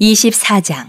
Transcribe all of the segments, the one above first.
24장.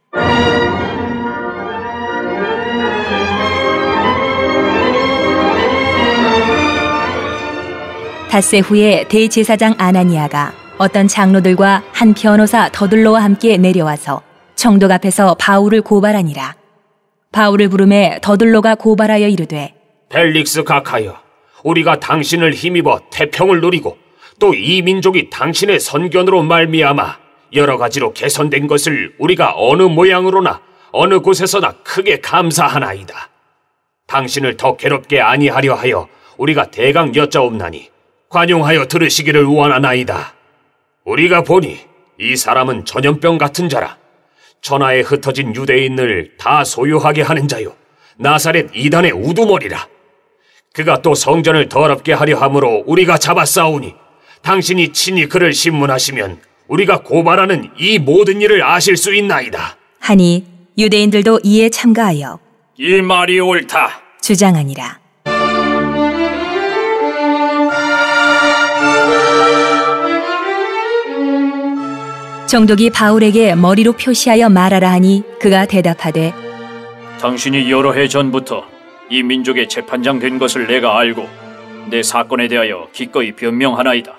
닷새 후에 대제사장 아나니아가 어떤 장로들과 한 변호사 더둘로와 함께 내려와서 총독 앞에서 바울을 고발하니라. 바울을 부르매 더둘로가 고발하여 이르되, 벨릭스 각하여, 우리가 당신을 힘입어 태평을 누리고 또 이 민족이 당신의 선견으로 말미암아 여러 가지로 개선된 것을 우리가 어느 모양으로나 어느 곳에서나 크게 감사하나이다. 당신을 더 괴롭게 아니하려 하여 우리가 대강 여짜옵나니 관용하여 들으시기를 원하나이다. 우리가 보니 이 사람은 전염병 같은 자라. 천하에 흩어진 유대인을 다 소유하게 하는 자요, 나사렛 이단의 우두머리라. 그가 또 성전을 더럽게 하려 함으로 우리가 잡아싸우니 당신이 친히 그를 신문하시면 우리가 고발하는 이 모든 일을 아실 수 있나이다. 하니 유대인들도 이에 참가하여 이 말이 옳다 주장하니라. 총독이 바울에게 머리로 표시하여 말하라 하니 그가 대답하되, 당신이 여러 해 전부터 이 민족의 재판장 된 것을 내가 알고 내 사건에 대하여 기꺼이 변명하나이다.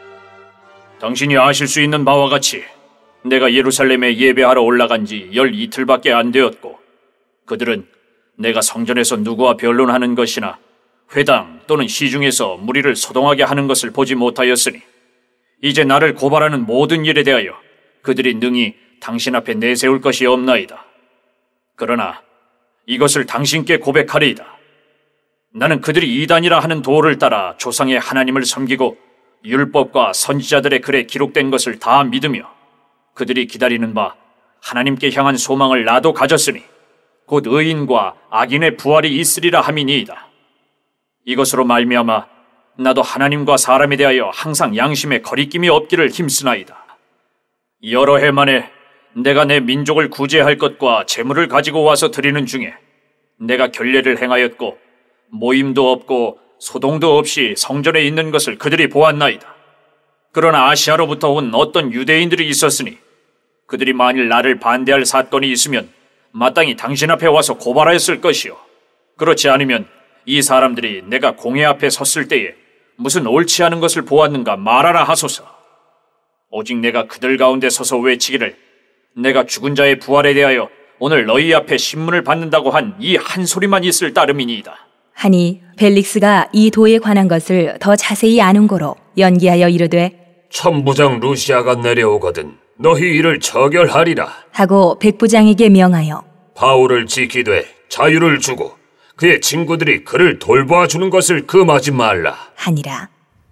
당신이 아실 수 있는 바와 같이 내가 예루살렘에 예배하러 올라간 지 12틀밖에 안 되었고, 그들은 내가 성전에서 누구와 변론하는 것이나 회당 또는 시중에서 무리를 소동하게 하는 것을 보지 못하였으니 이제 나를 고발하는 모든 일에 대하여 그들이 능히 당신 앞에 내세울 것이 없나이다. 그러나 이것을 당신께 고백하리이다. 나는 그들이 이단이라 하는 도를 따라 조상의 하나님을 섬기고 율법과 선지자들의 글에 기록된 것을 다 믿으며 그들이 기다리는 바 하나님께 향한 소망을 나도 가졌으니 곧 의인과 악인의 부활이 있으리라 함이니이다. 이것으로 말미암아 나도 하나님과 사람에 대하여 항상 양심에 거리낌이 없기를 힘쓰나이다. 여러 해 만에 내가 내 민족을 구제할 것과 재물을 가지고 와서 드리는 중에 내가 결례를 행하였고 모임도 없고 소동도 없이 성전에 있는 것을 그들이 보았나이다. 그러나 아시아로부터 온 어떤 유대인들이 있었으니 그들이 만일 나를 반대할 사건이 있으면 마땅히 당신 앞에 와서 고발하였을 것이요, 그렇지 않으면 이 사람들이 내가 공회 앞에 섰을 때에 무슨 옳지 않은 것을 보았는가 말하라 하소서. 오직 내가 그들 가운데 서서 외치기를 내가 죽은 자의 부활에 대하여 오늘 너희 앞에 신문을 받는다고 한 이 한 소리만 있을 따름이니이다. 하니 벨릭스가 이 도에 관한 것을 더 자세히 아는 고로 연기하여 이르되, 천부장 루시아가 내려오거든 너희 이를 처결하리라 하고 백부장에게 명하여 바울을 지키되 자유를 주고 그의 친구들이 그를 돌보아주는 것을 금하지 말라 하니라.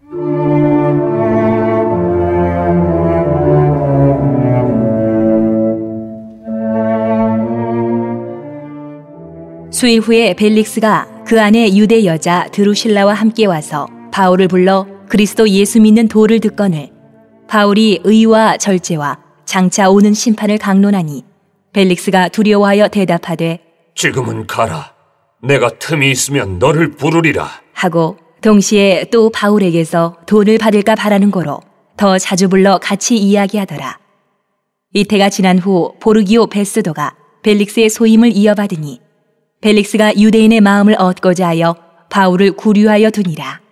수일 후에 벨릭스가 그 안에 유대 여자 드루실라와 함께 와서 바울을 불러 그리스도 예수 믿는 도를 듣거늘 바울이 의와 절제와 장차 오는 심판을 강론하니 벨릭스가 두려워하여 대답하되, 지금은 가라. 내가 틈이 있으면 너를 부르리라 하고 동시에 또 바울에게서 돈을 받을까 바라는 고로 더 자주 불러 같이 이야기하더라. 이태가 지난 후 보르기오 베스도가 벨릭스의 소임을 이어받으니 벨릭스가 유대인의 마음을 얻고자 하여 바울을 구류하여 두니라.